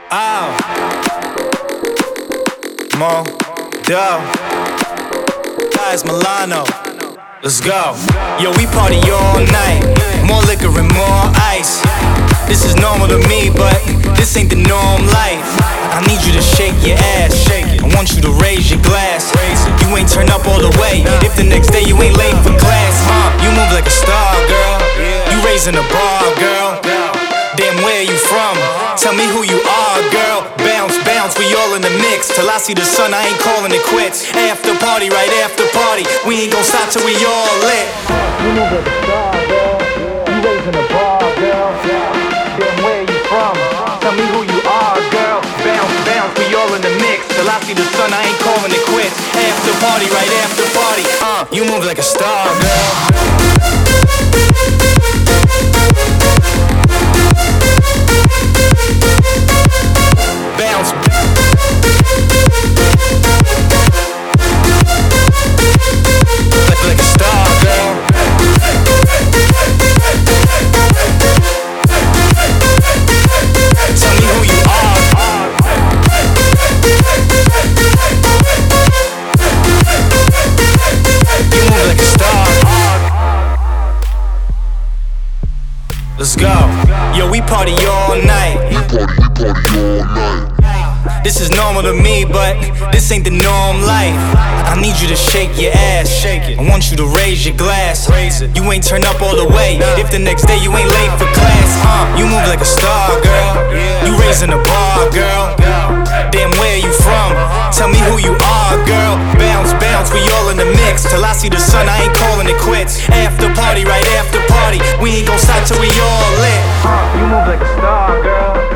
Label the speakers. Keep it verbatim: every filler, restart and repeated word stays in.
Speaker 1: Oh, Mo, Dub, guys, Milano, let's go. Yo, we party all night, more liquor and more ice. This is normal to me, but this ain't the norm life. I need you to shake your ass, shake it. I want you to raise your glass, raise it. You ain't turn up all the way if the next day you ain't late for class, huh? You move like a star, girl. You raising the bar, girl. Damn, where you from? Tell me who you are, girl. Bounce, bounce, we all in the mix. Till I see the sun, I ain't calling it quits. After party, right after party, we ain't gon' stop till we all lit.
Speaker 2: You move like a star, girl. You raising the bar, girl. Damn, where you from? Tell me who you are, girl.
Speaker 1: Bounce, bounce, we all in the mix. Till I see the sun, I ain't calling it quits. After party, right after party, uh, you move like a star, girl. Bounce, like, like a star, girl. Tell me who you are. You move like a star. Let's go. Yo, we party all night.
Speaker 3: We party, we party all night.
Speaker 1: This is normal to me, but this ain't the norm life. I need you to shake your ass, shake it. I want you to raise your glass, raise it. You ain't turn up all the way if the next day you ain't late for class, huh? You move like a star, girl. You raising the bar, girl. Damn, where you from? Tell me who you are, girl. Bounce, bounce, we all in the mix. Till I see the sun, I ain't calling it quits. After party, right after party, we ain't gon' stop till we all lit.
Speaker 2: You move like a star, girl.